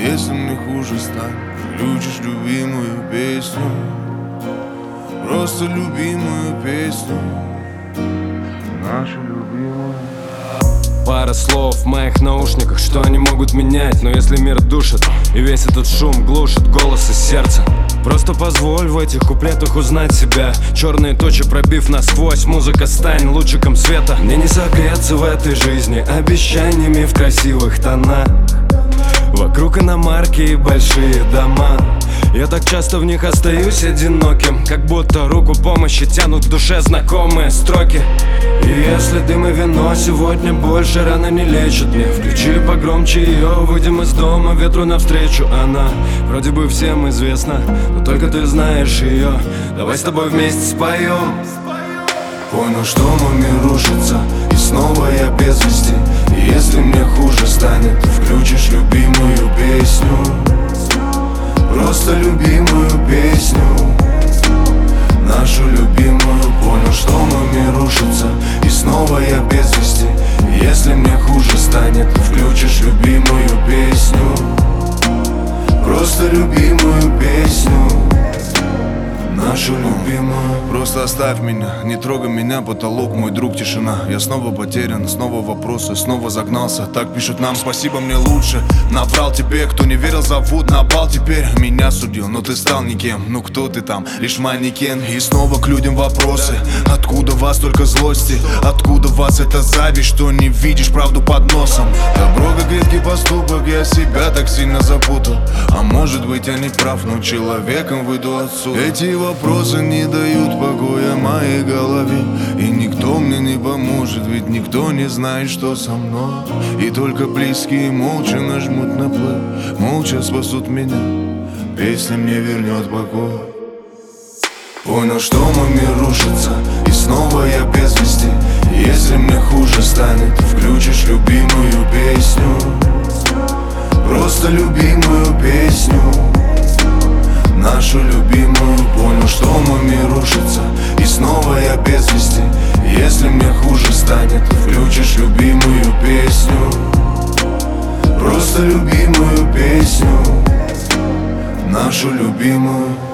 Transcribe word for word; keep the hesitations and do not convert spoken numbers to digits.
Если мне хуже станет, включишь любимую песню, просто любимую песню, нашу любимую. Пара слов в моих наушниках, что они могут менять. Но если мир душит и весь этот шум глушит голос из сердца, просто позволь в этих куплетах узнать себя. Черные точи пробив насквозь, музыка стань лучиком света. Мне не согреться в этой жизни обещаниями в красивых тонах. Вокруг иномарки и большие дома. Я так часто в них остаюсь одиноким, как будто руку помощи тянут в душе знакомые строки. И если дым и вино сегодня больше раны не лечат мне, включи погромче ее, выйдем из дома ветру навстречу. Она вроде бы всем известна, но только ты знаешь ее. Давай с тобой вместе споем. Понял, что мой мир рушится, и снова я без вести. И если мне хуже станет, ты включишь любимую песню, просто любимую песню, нашу любимую. Понял, что мой мир рушится, и снова я без вести. И если мне хуже станет, ты включишь любимую песню, просто любимую песню, нашу любимую. Просто оставь меня, не трогай меня, потолок, мой друг, тишина. Я снова потерян, снова вопросы, снова загнался. Так пишут нам, спасибо, мне лучше. Наврал тебе, кто не верил, зовут на бал. Теперь меня судил, но ты стал никем. Ну кто ты там, лишь манекен. И снова к людям вопросы: откуда вас столько злости? Откуда вас эта зависть, что не видишь правду под носом? Добро как редкий поступок, я себя так сильно запутал. А может быть я не прав, но человеком выйду отсюда. Эти вопросы не дают покоя моей голове, и никто мне не поможет, ведь никто не знает, что со мной. И только близкие молча нажмут на плей, молча спасут меня, песня мне вернет покой. Понял, что мой мир рушится, и снова я без вести. И если мне хуже станет, ты включишь любимую песню, просто любимую песню, нашу любимую. Понял, что мой мир рушится, и снова я без вести. И если мне хуже станет, ты включишь любимую песню, просто любимую песню, нашу любимую.